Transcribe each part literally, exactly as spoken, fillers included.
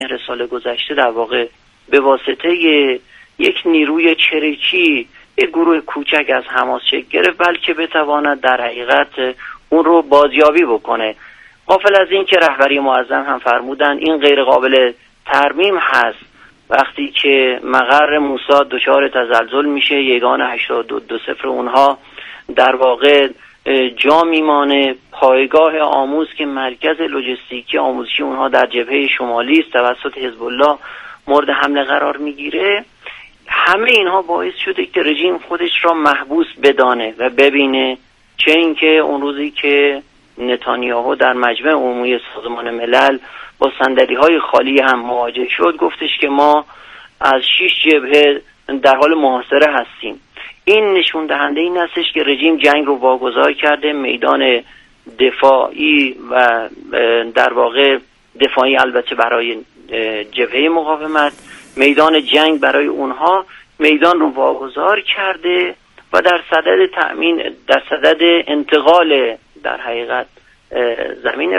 سال گذشته در واقع به واسطه یک نیروی چریکی یک گروه کوچک از حماس شکل گرفت، بلکه بتواند در حقیقت اون رو بازیابی بکنه. غافل از این که رهبری معظم هم فرمودن این غیر قابل ترمیم هست. وقتی که مقر موساد دچار تزلزل میشه، یگان هشتاد و دو صفر اونها در واقع جا میمانه. پایگاه آموز که مرکز لوجستیکی آموزشی اونها در جبهه شمالی است توسط حزب الله مورد حمله قرار میگیره. همه اینها باعث شده که رژیم خودش را محبوس بدانه و ببینه، چه اینکه اون روزی که نتانیاهو در مجمع عمومی سازمان ملل با صندلی‌های خالی هم مواجه شد، گفتش که ما از شش جبهه در حال محاصره هستیم. این نشون دهنده این هستش که رژیم جنگ رو واگذار کرده، میدان دفاعی و در واقع دفاعی البته برای جبهه مقاومت، میدان جنگ برای اونها میدان رو واگذار کرده و در صدد تأمین در صدد انتقال در حقیقت زمین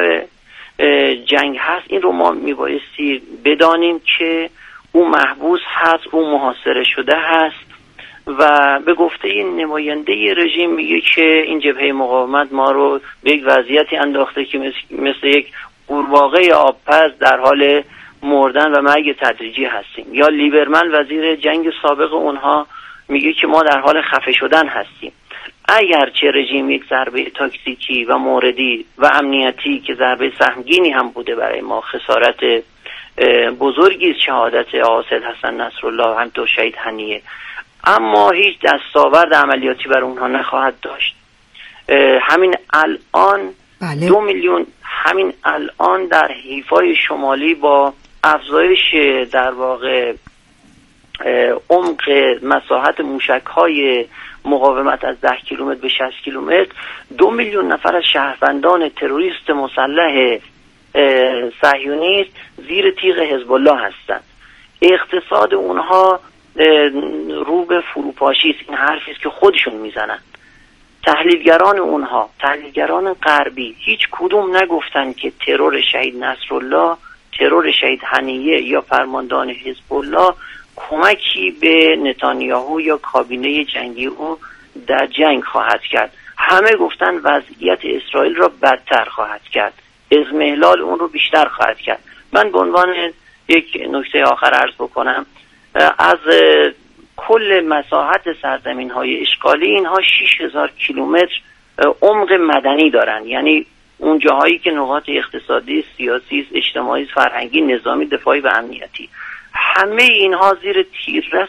جنگ هست. این رو ما میبایستی بدانیم که او محبوس هست، او محاصره شده هست و به گفته این نماینده رژیم میگه که این جبهه مقاومت ما رو به یک وضعیتی انداخته که مثل, مثل یک قورباغه آبپز در حال مردن و مرگ تدریجی هستیم. یا لیبرمن وزیر جنگ سابق اونها میگه که ما در حال خفه شدن هستیم. اگرچه رژیم یک ضربه تاکتیکی و موردی و امنیتی که ضربه سهمگینی هم بوده برای ما، خسارت بزرگی شهادت آقا سید حسن نصرالله همینطور شهید هنیه، اما هیچ دستاورد عملیاتی بر اونها نخواهد داشت. همین الان بله. دو میلیون همین الان در حیفای شمالی با افزایش در واقع عمق مساحت موشک‌های مقاومت از ده کیلومتر به شصت کیلومتر، دو میلیون نفر از شهروندان تروریست مسلح صهیونیست زیر تیغ حزب الله هستند. اقتصاد اونها رو به فروپاشی است. این حرفی است که خودشون میزنن. تحلیلگران اونها، تحلیلگران غربی، هیچ کدوم نگفتن که ترور شهید نصرالله، ترور شهید هنیه یا فرماندهان حزب الله کمکی به نتانیاهو یا کابینه جنگی او در جنگ خواهد کرد. همه گفتن وضعیت اسرائیل را بدتر خواهد کرد، اضمحلال اون رو بیشتر خواهد کرد. من به عنوان یک نکته آخر عرض بکنم، از کل مساحت سرزمین های اشغالی اینها شش هزار کیلومتر عمق مدنی دارن، یعنی اون جاهایی که نقاط اقتصادی، سیاسی، اجتماعی، فرهنگی، نظامی، دفاعی و امنیتی، همه اینها زیر تیررس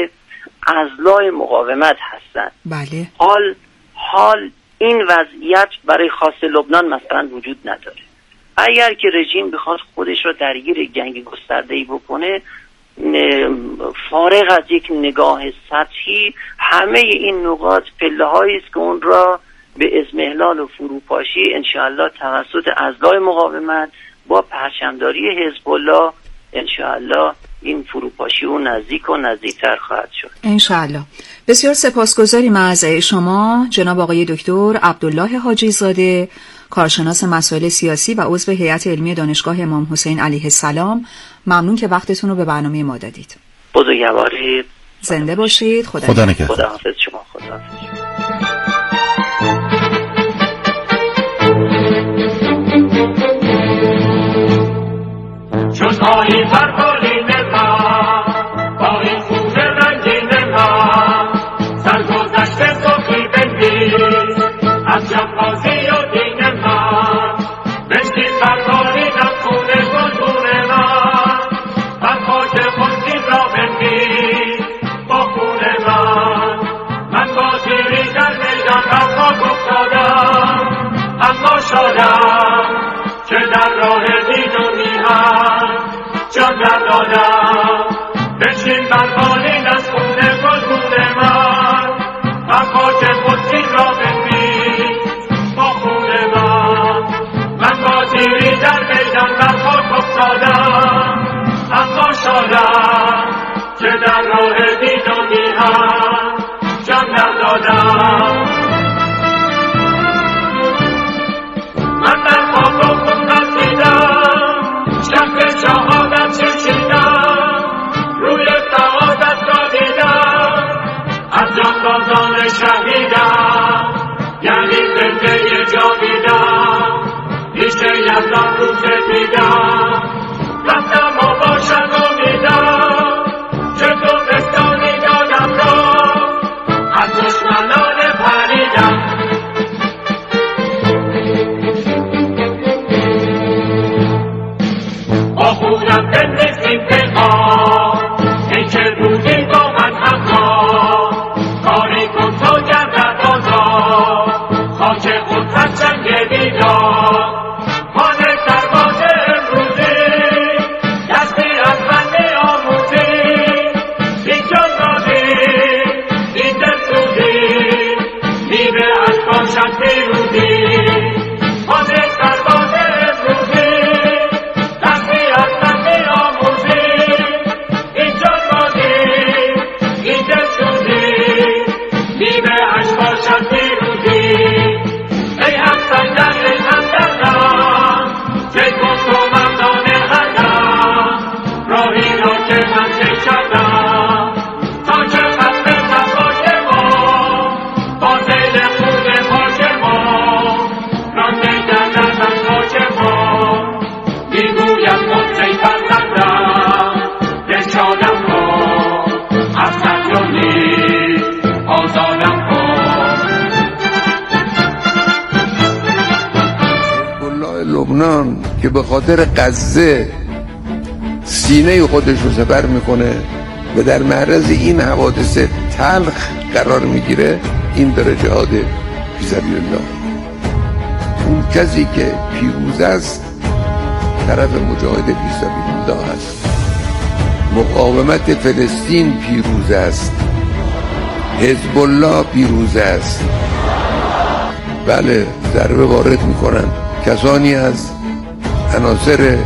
اضلاع مقاومت هستند. بله. حال حال این وضعیت برای خاص لبنان مثلا وجود نداره. اگر که رژیم بخواد خودش را درگیر جنگ گسترده‌ای بکنه، فارغ از یک نگاه سطحی، همه این نقاط پله‌هایی است که اون را به اضمحلال و فروپاشی انشاءالله توسط اضلاع مقاومت با پرچمداری حزب الله انشاءالله این فروپاشی و نزدیک و نزدیکتر خواهد شد انشاءالله. بسیار سپاسگزاریم از شما جناب آقای دکتر عبدالله حاجی زاده، کارشناس مسائل سیاسی و عضو هیئت علمی دانشگاه امام حسین علیه السلام. ممنون که وقتتون رو به برنامه ما دادید. بزرگوارید. زنده باشید. خدا خدا نگهدار. خدا حافظ شما. خدا حافظ شما. چون آیی فرقالین ما با این خوب رنگین ما سرگذشت سخی بندیز از جنبازی و دین ما بشتی فرقالین از خونه گلگون ما من خاک خونین را بندیز با خون ما من با تیری در میدان بر خاک افتادم اما شادم که در راه دین و میهن جان در دادم بشین بر بالین از خون گلگون من من خاک خودین را بندیز با خون من من با تیری در میدان بر خاک افتادم اما شادم که در راه دین و میهن جان در دادم من در خاک و خون رسیدم شهر شهادت دست بندازیم پیغام ای که بودی با من همراه کاری کن تا گردد آزاد خاک خود از جنگ بیدار مانه سرباز امروزی دستی از من میآموزی این جان دادی این دل سوزی میوه از باشد پیروزی مانه سرباز امروزی دستی از من میآموزی این جان دادی این دل سوزی میوه از باشد پیروزی ای همسنگر ای همدردم چه کن تو مردان هر دم راهی را که من چه کردم تا چه ختم صفاش ما با سیل خون پاک ما رانده گردد از خاک ما میگویم قدسی فرزندم بشادم کن از سرجانی آزادم کن لبنان که به خاطر غزه سینه خودش رو سپر میکنه و در معرض این حوادث تلخ قرار میگیره، این داره جهاد فی سبیل الله. اون کسی که پیروز است طرف مجاهد فی سبیل الله است. مقاومت فلسطین پیروز است، حزب الله پیروز است. بله ضربه وارد میکنن کسانی از عناصر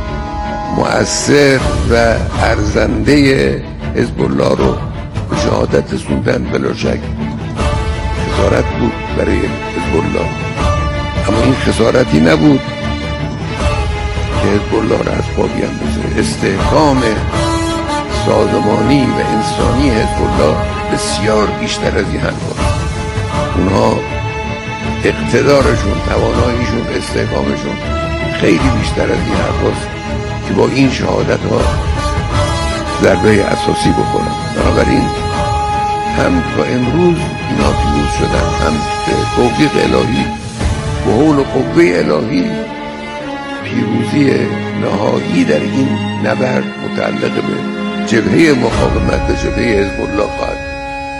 مؤثر و ارزنده حزب الله رو به شهادت رسوندن. بلا شک خسارت بود برای حزب الله، اما این خسارتی نبود که حزب الله را از پا بیندازه. استحکام سازمانی و انسانی حزب الله بسیار بیشتر از این حرفا. اونها اقتدارشون، تواناییشون، استحکامشون خیلی بیشتر از این حرفاست که با این شهادت ها ضربه اساسی بخورن. بنابراین هم تا امروز اینا پیروز شدن، هم به توفیق الهی به حول و قوه الهی پیروزی نهایی در این نبرد متعلق به جبهه مقاومت و جبهه حزب الله خواهد.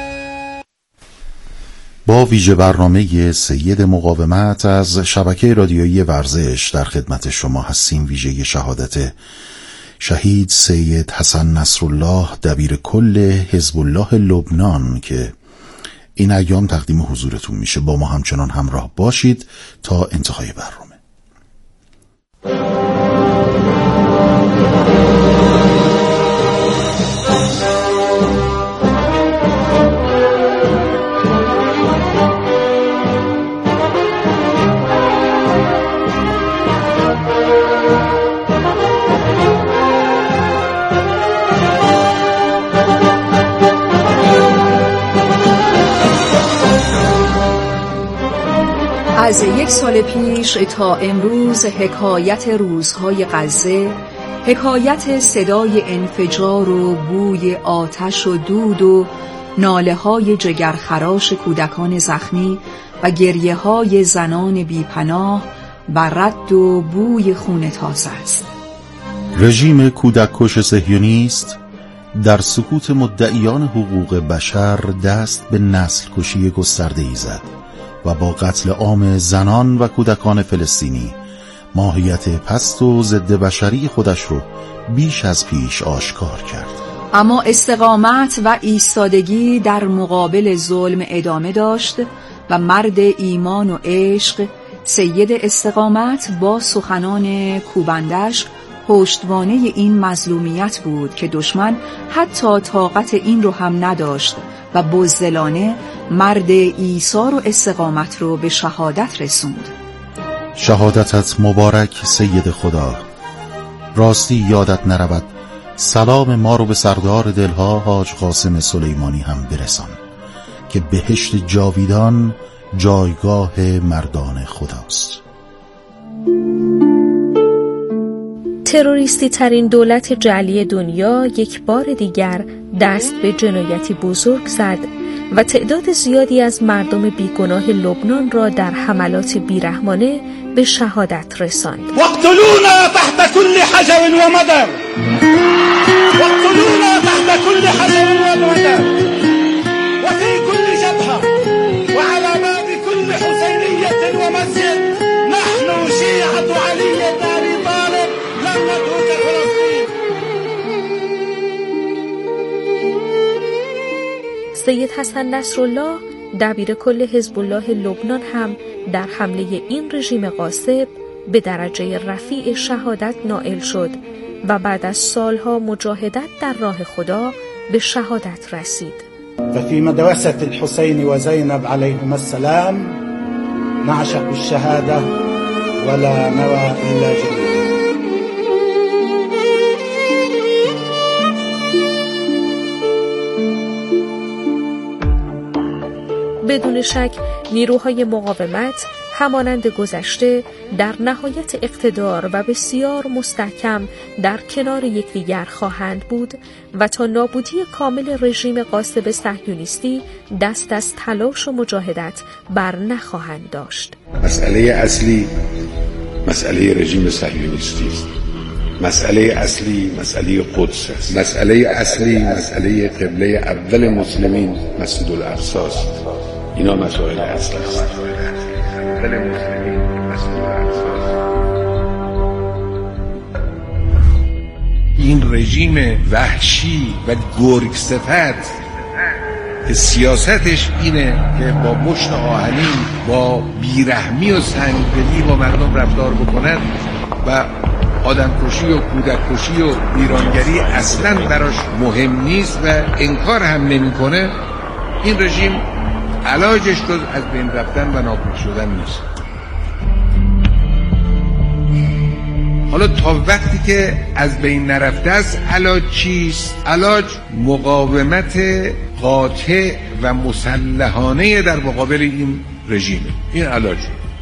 با ویژه برنامه سید مقاومت از شبکه رادیویی ورزش در خدمت شما هستیم. ویژه شهادت شهید سید حسن نصرالله دبیر کل حزب الله لبنان که این ایام تقدیم حضورتون میشه. با ما همچنان همراه باشید تا انتهای برنامه. از یک سال پیش تا امروز حکایت روزهای غزه، حکایت صدای انفجار و بوی آتش و دود و ناله های جگرخراش کودکان زخمی و گریه های زنان بیپناه و رد و بوی خون تازه است. رژیم کودککش صهیونیست در سکوت مدعیان حقوق بشر دست به نسل کشی گسترده‌ای زد و با قتل عام زنان و کودکان فلسطینی ماهیت پست و ضد بشری خودش رو بیش از پیش آشکار کرد. اما استقامت و ایستادگی در مقابل ظلم ادامه داشت و مرد ایمان و عشق سید استقامت با سخنان کوبندش پشتوانه این مظلومیت بود که دشمن حتی طاقت این رو هم نداشت و بزدلانه مرد ایثار و استقامت رو به شهادت رسوند. شهادتت مبارک سید خدا. راستی یادت نرود سلام ما رو به سردار دلها حاج قاسم سلیمانی هم برسان که بهشت جاویدان جایگاه مردان خداست. تروریستی ترین دولت جعلی دنیا یک بار دیگر دست به جنایتی بزرگ زد و تعداد زیادی از مردم بیگناه لبنان را در حملات بیرحمانه به شهادت رساند. واقتلونا تحت كل حجر ومدر واقتلونا تحت كل حجر ومدر وفي كل جبهة وعلى باب كل حسينية ومسجد نحن شيعة علي بن أبي طالب لن نترك فلسطين. سید حسن نصرالله دبیر کل حزب الله لبنان هم در حمله این رژیم غاصب به درجه رفیع شهادت نائل شد و بعد از سالها مجاهدت در راه خدا به شهادت رسید. ففي مدرسة الحسين وزينب عليهما السلام نعشق الشهادة ولا نرى إلا جنة. بدون شک نیروهای مقاومت همانند گذشته در نهایت اقتدار و بسیار مستحکم در کنار یکدیگر خواهند بود و تا نابودی کامل رژیم غاصب صهیونیستی دست از تلاش و مجاهدت بر نخواهند داشت. مسئله اصلی مسئله رژیم صهیونیستی است. مسئله اصلی مسئله قدس است. مسئله اصلی مسئله قبله اول مسلمین مسجد الاقصی است. اینا مسائل اصلی است. این رژیم وحشی و گرگ صفت که سیاستش اینه که با مشت آهنین با بیرحمی و سنگدلی با مردم رفتار بکنن و آدمکشی و کودککشی و ویرانگری اصلا براش مهم نیست و انکار هم نمیکنه، این رژیم علاجش جز از بین رفتن و نابود شدن نیست. حالا تا وقتی که از بین نرفته است علاج چیست؟ علاج مقاومت قاطع و مسلحانه در مقابل این رژیم. این علاج.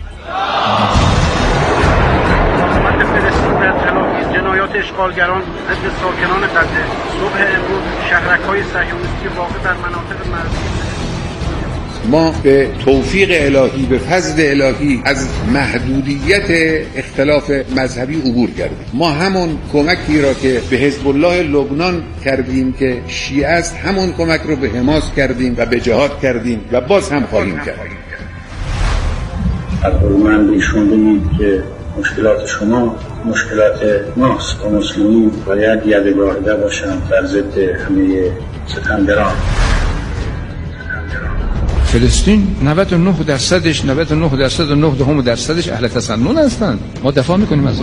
مقاومت فلسطین در تلافی جنایات اشغالگران ضد ساکنان غزه. صبح امروز شهرک‌های صهیونیستی واقع در مناطق مرزی ما به توفیق الهی، به فضل الهی از محدودیت اختلاف مذهبی عبور کردیم. ما همون کمکی را که به حزب الله لبنان کردیم که شیعه است، همون کمک رو به حماس کردیم و به جهاد کردیم و باز هم خواهیم کرد. من ایشون بگید که مشکلات شما مشکلات ماست و مسلمین باید یاد واحده باشند در ضد همه ستمگران. فلسطین نود و نه درصدش نود و نه درصد و نه دهم درصدش اهل تسنن هستند. ما دفاع میکنیم ازش.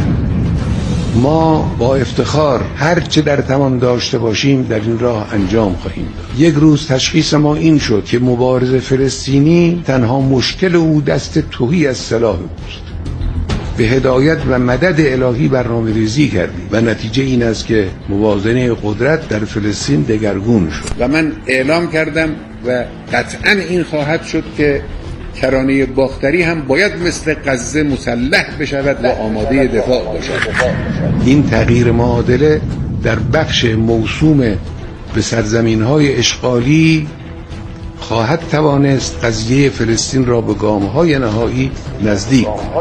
ما با افتخار هر چه در توان داشته باشیم در این راه انجام خواهیم داد. یک روز تشخیص ما این شد که مبارز فلسطینی تنها مشکل او دست تهی از سلاح اوست. به هدایت و مدد الهی برنامه ریزی کردیم و نتیجه این است که موازنه قدرت در فلسطین دگرگون شد و من اعلام کردم و قطعا این خواهد شد که کرانه باختری هم باید مثل غزه مسلح بشود و آماده دفاع باشد. این تغییر معادله در بخش موسوم به سرزمین‌های اشغالی خواهد توانست قضیه فلسطین را به گام‌های نهایی نزدیک کند.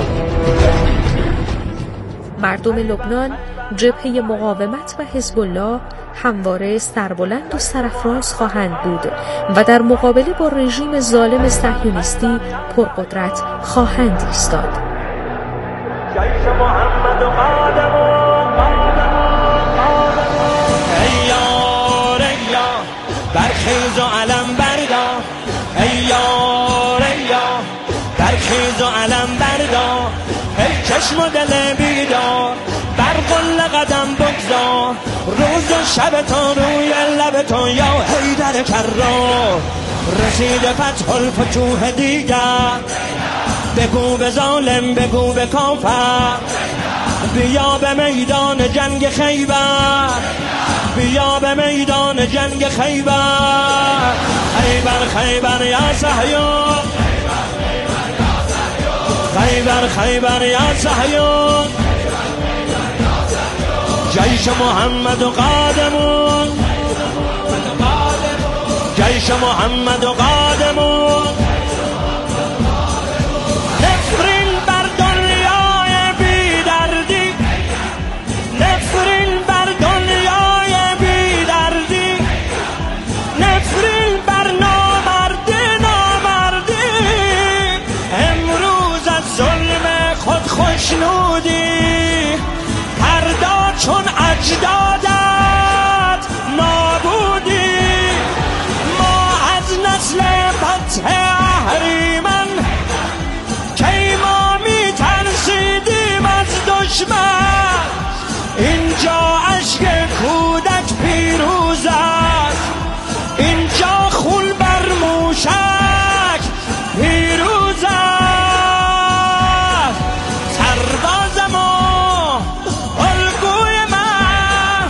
مردم لبنان، جبهه مقاومت و حزب الله همواره سربلند و سرافراز خواهند بود و در مقابله با رژیم ظالم صهیونیستی پرقدرت خواهند ایستاد. جیش محمد و قادمون ایار ایار برخیز و علم بردار ایار ایار برخیز و علم بردار ای چشم و دل بیدار بر قل قدم بگذار روز و شب تو روی لب تو یا حیدر کرار رسید فتح الفتوح دیگر بگو به ظالم بگو به کافر بیا به میدان جنگ خیبر بیا به میدان جنگ خیبر خیبر خیبر یا صهیون خیبر خیبر یا صهیون جیش محمد و قادمون جیش محمد و قادمون. نفرین بر دنیای بی دردی، نفرین بر دنیای بی دردی، نفرین بر نامردی نامردی. امروز از ظلم خود خوشنودی، فردا چون اجدادت نابودی. ما از نسل فتح اهریمن کی ما می ترسیدیم از دشمن. اینجا اشک کودک پیروز است، اینجا خون بر موشک پیروز است. سرباز ما الگوی من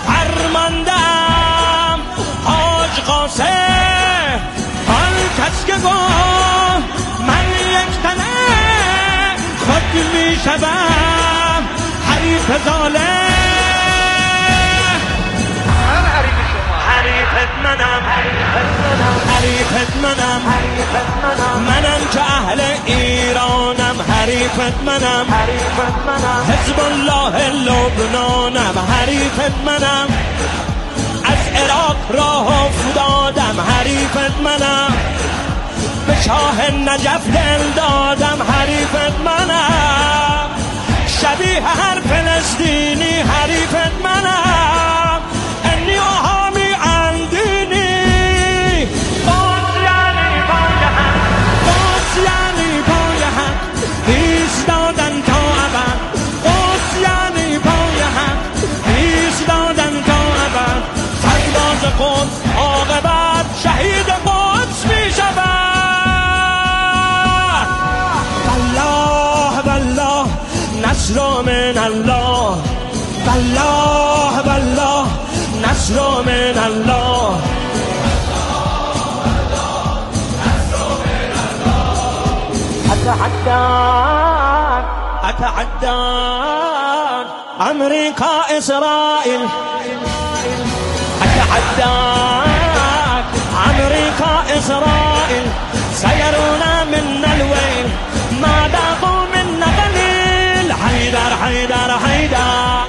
فرماندم حاج قاسم، آن کس که گفت من یک تنه خود می شدم حریف ظالم. حریفت منم، حریفت منم، منم که اهل ایرانم. حریفت منم، حزب الله لبنانم. حریفت منم، از عراق راه افتادم. حریفت منم، به شاه نجف دل دادم. حریفت منم، شبیه هر فلسطینی. حریفت منم، انی آهامی اندینی. باز یعنی پای هم، باز یعنی پای هم ایستادن تا ابد. باز یعنی پای هم ایستادن تا ابد. سرباز قدس عاقبت شهید قدس می شود. والله والله نصر من الله، والله والله نصر من الله. اتحداك اتحداك امریکا اسرائیل، اتحداك امریکا اسرائیل. سيرون من الويل ما ذاقوا منا قليل. حيدر حيدر حيدر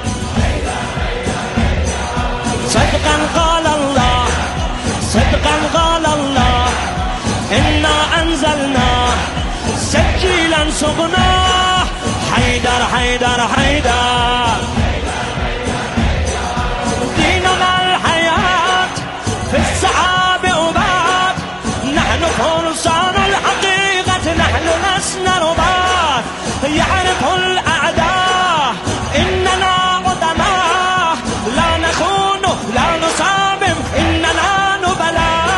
صدقا قال الله، صدقا قال الله. إنا أنزلنا سجيلا سقناه. حيدر حيدر حيدر ديننا الحياة في السحاب أبات. نحن فرسان الحقيقة، نحن لسنا ربات. يعرف الأعداء إننا قدماء، لا نخون لا نصابم، إننا نبلاء.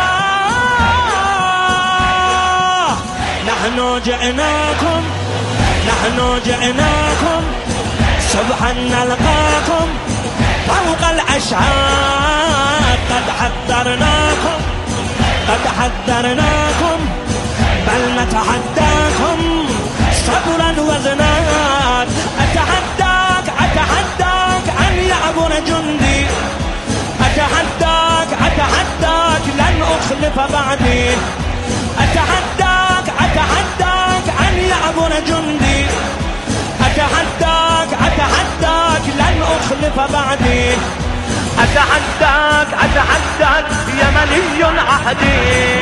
نحن جئناكم، نحن جئناكم صبحا نلقاكم فوق الأشعاب. قد حذرناكم، قد حذرناكم، بل نتحداكم صبرا وزنات. أتحداك أتحداك أن يعبر جندي، أتحداك أتحداك لن أخلف بعدي. أتحداك أتحداك أن يعبر جندي، أتحداك أتحداك لن أخلف بعدي. أتحداك أتحداك يمني عهدي.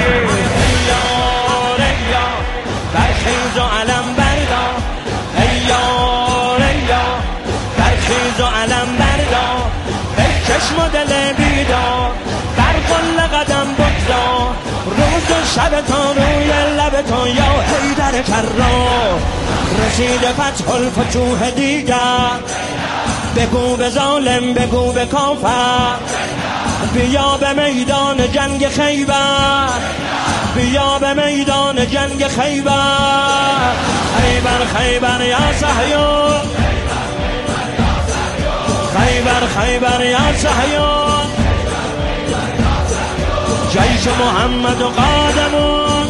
ريا ريا برخیز و علم بردا، ريا ريا برخیز و علم بردا. ای چشم و دل بیدار بر قل قدم بگذار. روز و شب تا روی لب تو یا حیدر کرار. رسید فتح الفتوح دیگر، بگو به ظالم بگو به کافر. بیا به میدان جنگ خیبر، بیا به میدان جنگ خیبر. خیبر خیبر یا صهیون، خیبر خیبر یا صهیون. جیش محمد قادمون،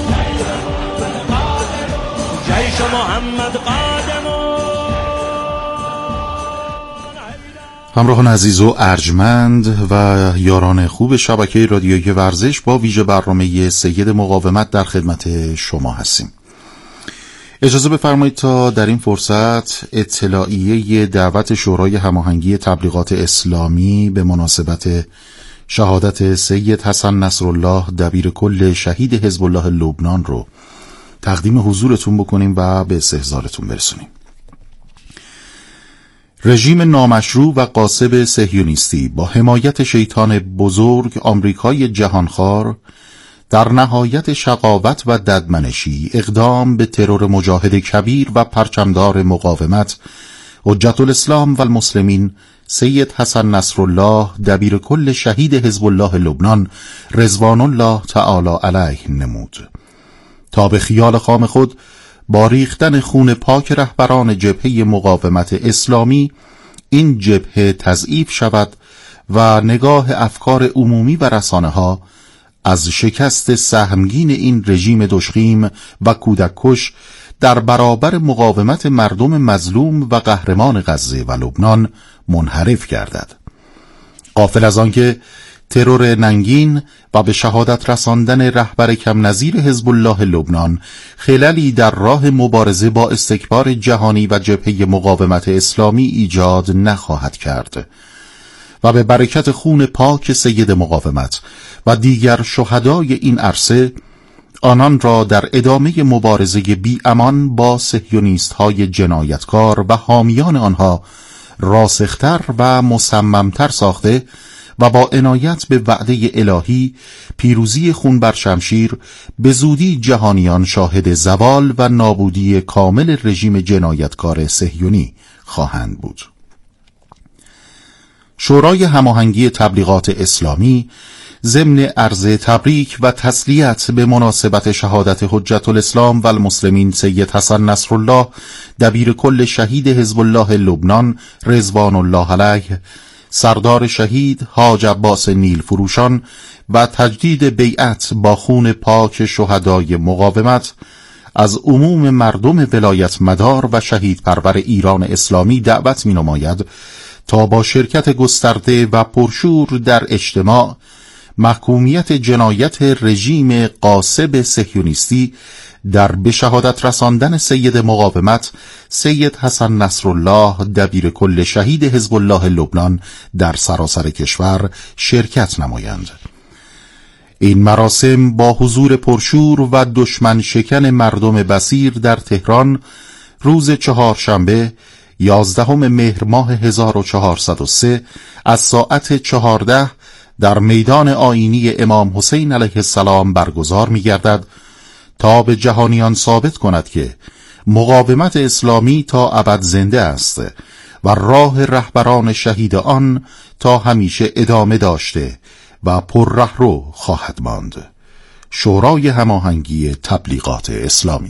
جیش محمد قادمون. همراهان عزیز و ارجمند و یاران خوب شبکه رادیویی ورزش، با ویژه برنامه سید مقاومت در خدمت شما هستیم. اجازه بفرمایید تا در این فرصت اطلاعیه دعوت شورای هماهنگی تبلیغات اسلامی به مناسبت شهادت سید حسن نصرالله دبیر کل شهید حزب الله لبنان رو تقدیم حضورتون بکنیم و به استحضارتون برسونیم. رژیم نامشروع و غاصب صهیونیستی با حمایت شیطان بزرگ آمریکای جهانخوار در نهایت شقاوت و ددمنشی اقدام به ترور مجاهد کبیر و پرچمدار مقاومت حجت الاسلام و المسلمین سید حسن نصرالله دبیر کل شهید حزب الله لبنان رضوان الله تعالی علیه نمود تا به خیال خام خود با ریختن خون پاک رهبران جبهه مقاومت اسلامی این جبهه تضعیف شود و نگاه افکار عمومی و رسانه ها از شکست سهمگین این رژیم دشخیم و کودککش در برابر مقاومت مردم مظلوم و قهرمان غزه و لبنان منحرف گردد. غافل از آنکه ترور ننگین و به شهادت رساندن رهبر کم نظیر حزب الله لبنان خللی در راه مبارزه با استکبار جهانی و جبهه مقاومت اسلامی ایجاد نخواهد کرد و به برکت خون پاک سید مقاومت و دیگر شهدای این عرصه آنان را در ادامه مبارزه بی امان با صهیونیست های جنایتکار و حامیان آنها راسختر و مصممتر ساخته و با عنایت به وعده الهی پیروزی خون بر شمشیر به زودی جهانیان شاهد زوال و نابودی کامل رژیم جنایتکار صهیونی خواهند بود. شورای هماهنگی تبلیغات اسلامی ضمن عرض تبریک و تسلیت به مناسبت شهادت حجت الاسلام و المسلمین سید حسن نصرالله دبیر کل شهید حزب الله لبنان رضوان الله علیه، سردار شهید حاج عباس نیل فروشان و تجدید بیعت با خون پاک شهدای مقاومت از عموم مردم ولایت مدار و شهید پرور ایران اسلامی دعوت می نماید تا با شرکت گسترده و پرشور در اجتماع محکومیت جنایت رژیم غاصب صهیونیستی در به شهادت رساندن سید مقاومت سید حسن نصرالله دبیر کل شهید حزب الله لبنان در سراسر کشور شرکت نمایند. این مراسم با حضور پرشور و دشمن شکن مردم بصیر در تهران روز چهارشنبه یازدهم مهر ماه هزار و چهارصد و سه از ساعت چهارده در میدان آیینی امام حسین علیه السلام برگزار می گردد تا به جهانیان ثابت کند که مقاومت اسلامی تا ابد زنده است و راه رهبران شهید آن تا همیشه ادامه داشته و پر رهرو خواهد ماند. شورای هماهنگی تبلیغات اسلامی.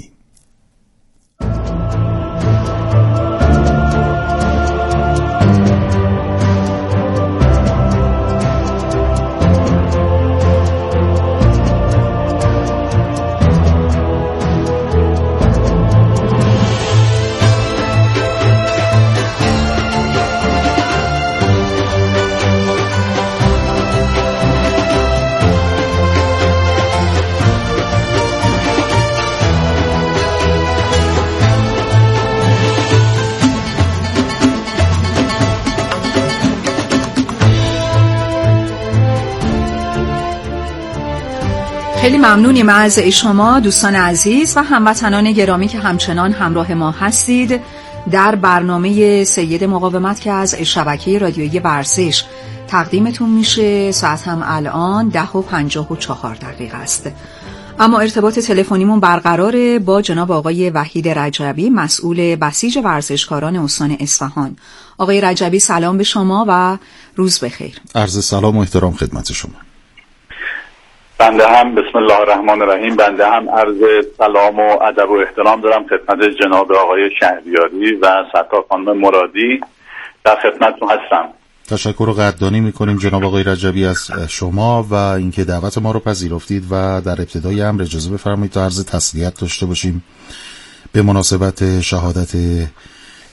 خیلی ممنونیم از شما دوستان عزیز و هموطنان گرامی که همچنان همراه ما هستید در برنامه سید مقاومت که از شبکه رادیویی ورزش تقدیمتون میشه. ساعت هم الان ده و پنجاه و چهار دقیقه است. اما ارتباط تلفنیمون برقراره با جناب آقای وحید رجبی، مسئول بسیج ورزشکاران استان اصفهان. آقای رجبی سلام به شما و روز بخیر. عرض سلام و احترام خدمت شما. بنده هم بسم الله الرحمن الرحیم بنده هم عرض سلام و ادب و احترام دارم خدمت جناب آقای شهریاری و سرکار خانم مرادی. در خدمتتون هستم. تشکر و قدردانی میکنیم جناب آقای رجبی از شما و اینکه دعوت ما رو پذیرفتید و در ابتدای امر اجازه بفرمایید تا عرض تسلیت داشته باشیم به مناسبت شهادت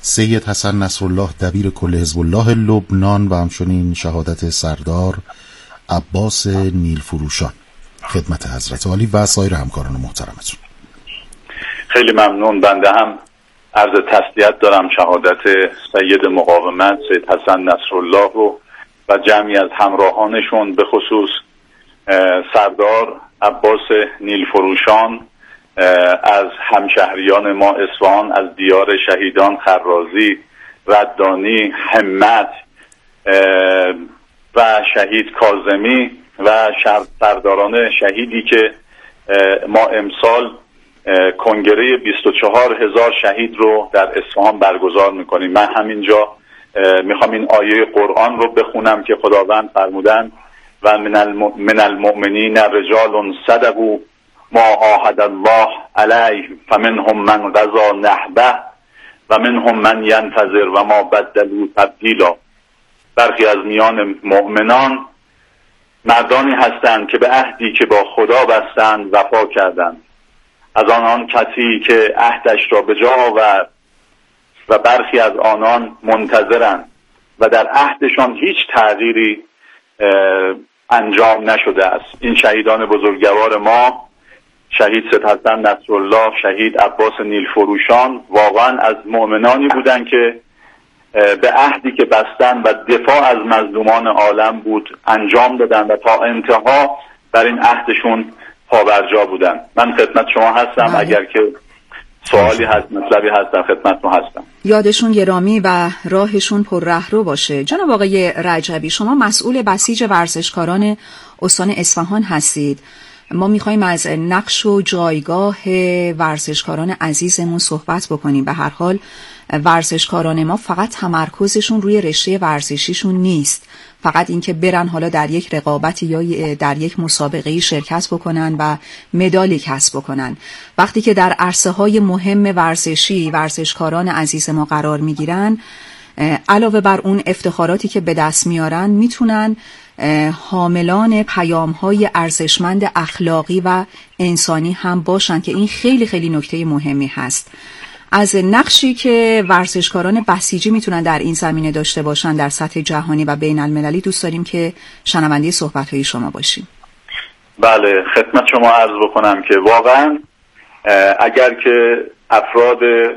سید حسن نصرالله دبیر کل حزب الله لبنان و همچنین شهادت سردار عباس نیلفروشان. خدمت حضرت عالی و سایر همکاران محترمتون. خیلی ممنون. بنده هم عرض تسلیت دارم شهادت سید مقاومت سید حسن نصرالله رو و جمعی از همراهانشون، به خصوص سردار عباس نیلفروشان از همشهریان ما اصفهان، از دیار شهیدان خرازی، ردانی، همت و شهید کاظمی و سرداران شهیدی که ما امسال کنگره بیست و چهار هزار شهید رو در اصفهان برگزار میکنیم. من همینجا میخوام این آیه قرآن رو بخونم که خداوند فرمودن و من, الم... من المؤمنین رجال صدقوا ما عاهد الله علیه فمنهم من قضی نحبه و منهم من ینتظر و ما بدلوا تبدیلا. برخی از میان مؤمنان مردانی هستند که به عهدی که با خدا بستند وفا کردند. از آنان کسی که عهدش را به جا آورد و برخی از آنان منتظرند و در عهدشان هیچ تغییری انجام نشده است. این شهیدان بزرگوار ما، شهید سید حسن نصرالله، شهید عباس نیلفروشان، واقعا از مؤمنانی بودند که به عهدی که بستن و دفاع از مظلومان عالم بود انجام دادن و تا انتها بر این عهدشون پابرجا بودن. من خدمت شما هستم. بله. اگر که سوالی هست، مطلبی هست، در خدمتتون هستم. یادشون گرامی و راهشون پر رهرو باشه. جناب آقای رجبی، شما مسئول بسیج ورزشکاران استان اصفهان هستید. ما میخوایم از نقش و جایگاه ورزشکاران عزیزمون صحبت بکنیم. به هر حال ورزشکاران ما فقط تمرکزشون روی رشته ورزشیشون نیست، فقط اینکه برن حالا در یک رقابتی یا در یک مسابقه‌ای شرکت بکنن و مدالی کسب بکنن. وقتی که در عرصه‌های مهم ورزشی ورزشکاران عزیز ما قرار میگیرن، علاوه بر اون افتخاراتی که به دست میارن، میتونن حاملان پیام‌های ارزشمند اخلاقی و انسانی هم باشن که این خیلی خیلی نکته مهمی هست. از نقشی که ورزشکاران بسیجی میتونن در این زمینه داشته باشن در سطح جهانی و بین المللی دوست داریم که شنونده صحبت‌های شما باشیم. بله، خدمت شما عرض بکنم که واقعا اگر که افراد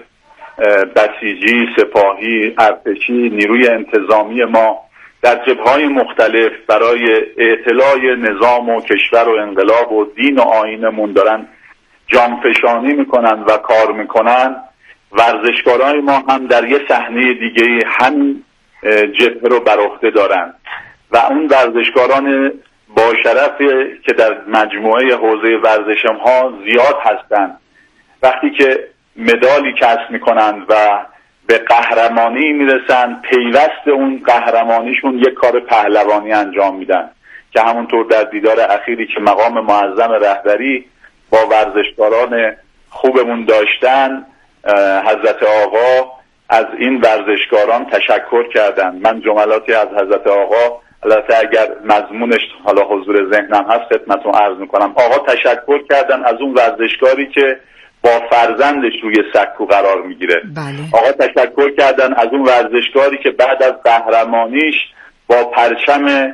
بسیجی، سپاهی، ارتشی، نیروی انتظامی ما در جبهه‌های مختلف برای اعتلاع نظام و کشور و انقلاب و دین و آیینمون دارن جانفشانی میکنن و کار میکنن، ورزشکاران ما هم در یه صحنه دیگه همین جبهه رو بر عهده دارن و اون ورزشکاران با شرف که در مجموعه حوزه ورزش ها زیاد هستن، وقتی که مدالی کسب میکنن و به قهرمانی میرسن، پیوست اون قهرمانیشون یک کار پهلوانی انجام میدن که همونطور در دیدار اخیری که مقام معظم رهبری با ورزشکاران خوبمون داشتن، حضرت آقا از این ورزشکاران تشکر کردن. من جملاتی از حضرت آقا، البته اگر مضمونش حالا حضور ذهنم هست خدمتتون عرض میکنم. آقا تشکر کردن از اون ورزشکاری که با فرزندش روی سکو قرار میگیره. بله. آقا تشکر کردن از اون ورزشکاری که بعد از قهرمانیش با پرچم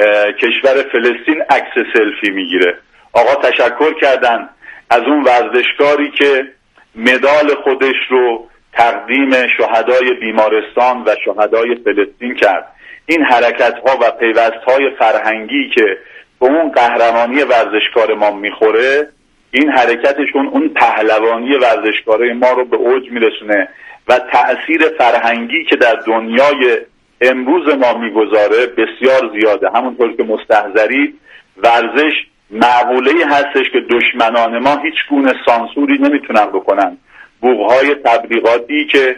کشور فلسطین عکس سلفی میگیره. آقا تشکر کردن از اون ورزشکاری که مدال خودش رو تقدیم شهدای بیمارستان و شهدای فلسطین کرد. این حرکت ها و پیوست های فرهنگی که به اون قهرمانی ورزشکار ما میخوره، این حرکتشون اون پهلوانی ورزشکارای ما رو به اوج میرسونه و تأثیر فرهنگی که در دنیای امروز ما میگذاره بسیار زیاده. همونطور که مستحضری، ورزش معقوله‌ای هستش که دشمنان ما هیچ گونه سانسوری نمیتونن بکنن. بوقهای تبلیغاتی که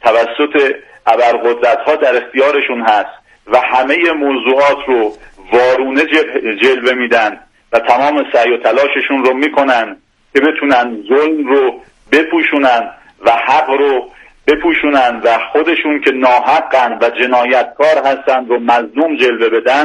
توسط ابرقدرت‌ها در اختیارشون هست و همه موضوعات رو وارونه جلوه میدن و تمام سعی و تلاششون رو میکنن که بتونن ظلم رو بپوشونن و حق رو بپوشونن و خودشون که ناحقن و جنایتکار هستن رو مظلوم جلوه بدن.